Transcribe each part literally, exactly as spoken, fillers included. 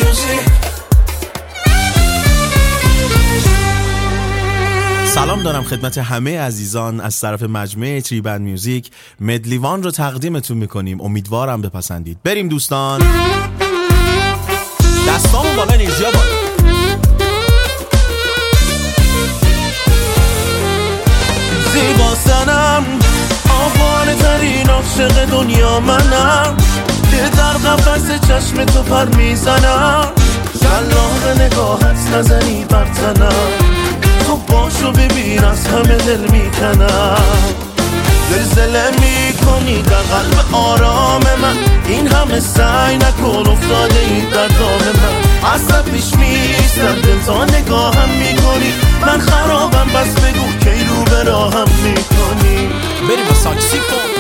سلام دارم خدمت همه عزیزان. از طرف مجموعه تری بند میوزیک مدلیوان رو تقدیمتون میکنیم. امیدوارم بپسندید. بریم دوستان. دستامون بالا، انرژیا بالا. زیبا سنم، آوانه ترین عاشق دنیا منم، که در قفس چشم تو پر میزنم، شلاق نگاهت نزنی بر تنم، تو باشو ببین از همه دل میکنم، زلزله میکنی در قلب آرام من، این همه سعی نکن افتاده ای در دام من، اصلا پیش میستم دل تا نگاهم میکنی، من خرابم بس بگو کی رو به راهم میکنی. بریم با ساکسیفون.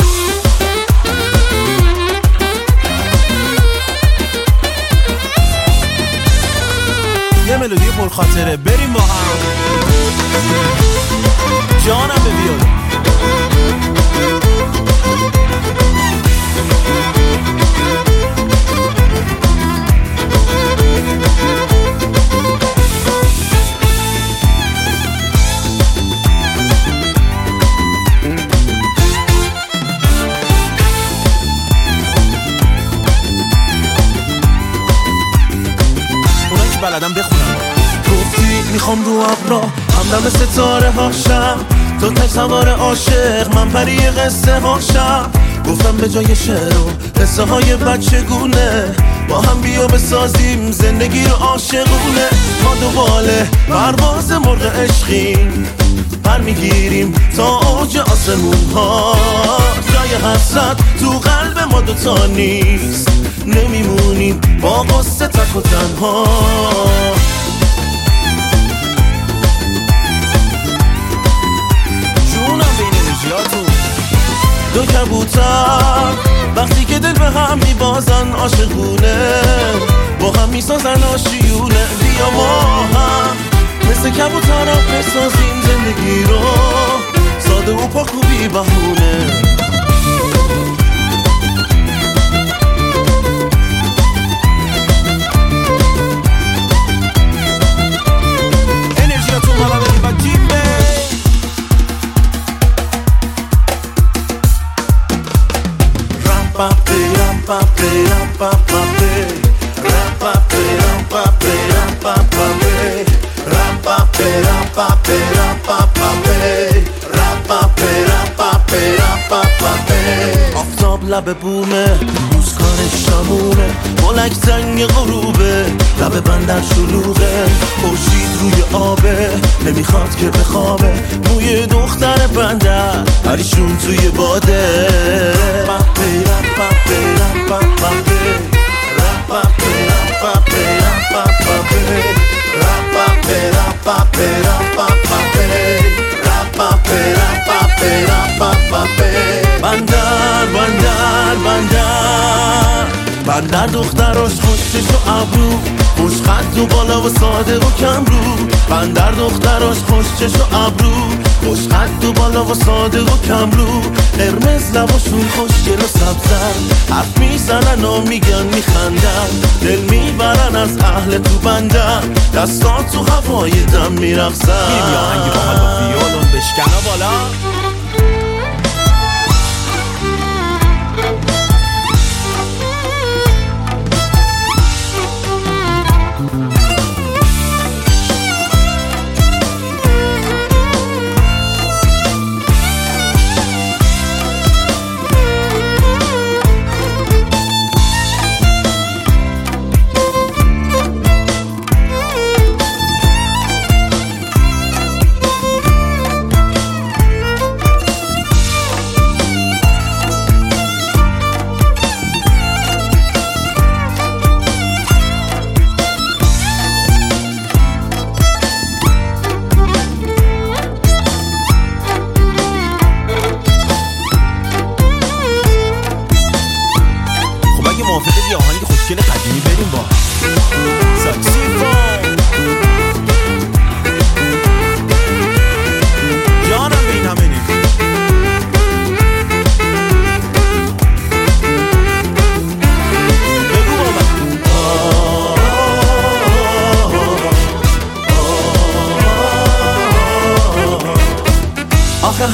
یه ملودی پرخاطره. بریم با هم. جانم به بیاد. اونایی که بلدم بخونم. گفتی میخوام رو ابرا همدم ستاره هاشم، تو تصور عاشق من پری قصه هاشم، گفتم به جای شعر و قصه های بچگونه با هم بیا بسازیم زندگی رو عاشقونه، ما دوباره پرواز مرغ عشقیم، پر میگیریم تا اوج آسمون ها، جای حسرت تو قلب ما دوتا نیست، نمیمونیم با قصه تک و تنها. دو کبوتر وقتی که دل به هم میبازن عاشقونه، با هم میسازن آشیونه، بیا ما هم مثل کبوتر ها بسازیم زندگی رو، ساده و پاک و بی بهونه. انرژیاتون بالا بریم با جیمه. آفتاب لب بومه، روز کارش شمونه، بلک زنگ غروبه، لب بندر شلوغه، خورشید روی آبه، نمیخواد که بخوابه، موی دختر بندر هریشون توی باده. بندر بندر بندر بندر دختراش خوشش و ابرو، خوش خط و بالا و ساده و کم رو، بندر دختراش خوشش و ابرو، خوش خط و بالا و ساده و کم رو، قرمز لباشون خوشگل و سبزن، حرف میزنن و میگن میخندن، دل میبرن از اهل تو بندر، دستان تو هوای دم میرقصن. میریم یا هنگی با حال با ویولون بشکنا بالا.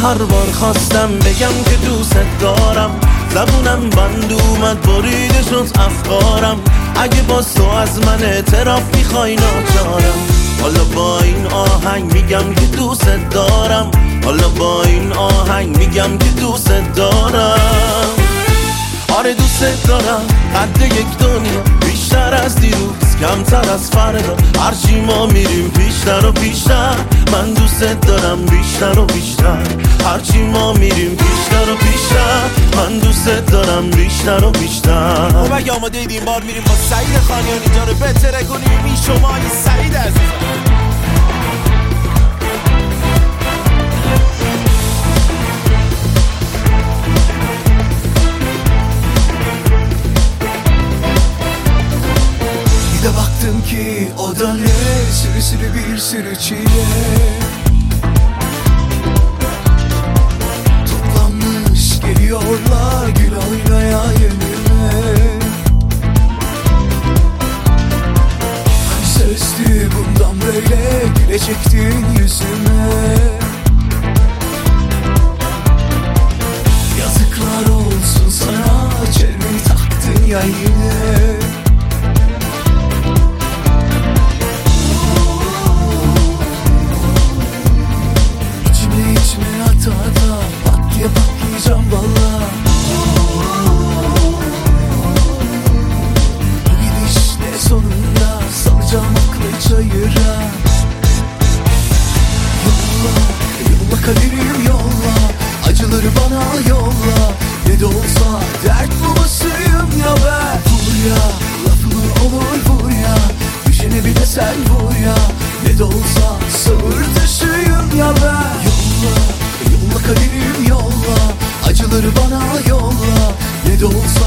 هر بار خواستم بگم که دوست دارم زبونم بند اومد بریده شد افکارم اگه باز تو از من اعتراف میخوای ناچارم حالا با این آهنگ میگم که دوست دارم حالا با این آهنگ میگم که دوست دارم آره دوست دارم قد یک دنیا بیشتر از دیروز کمتر از فردا هرچی ما میریم بیشتر و بیشتر من دوست دارم بیشتر و بیشتر هرچی ما میریم بیشتر و بیشتر من دوست دارم بیشتر و بیشتر خب اگه آماده اید این بار میریم با سعید خانیانی جا رو بهتره کنیم این شما این سعید عزیزم Baktım ki o da ne sürü sürü bir sürü çile toplanmış geliyorlar gül oynaya önüme Hani sözdü bundan böyle gülecektin yüzüme Yazıklar olsun sana çelmeyi taktın ya yine Patlayacağım valla Bu gidişle sonunda salacağım aklı çayıra Yolla, yolla kaderim yolla Acıları bana yolla Ne de olsa dert babasıyım ya ben Vur ya, lafımı olur vur ya Düşene bir de sen vur ya Ne de olsa sabır taşıyım ya ben Yolla, yolla kaderim yolla Acıları bana yolla Ne de olsa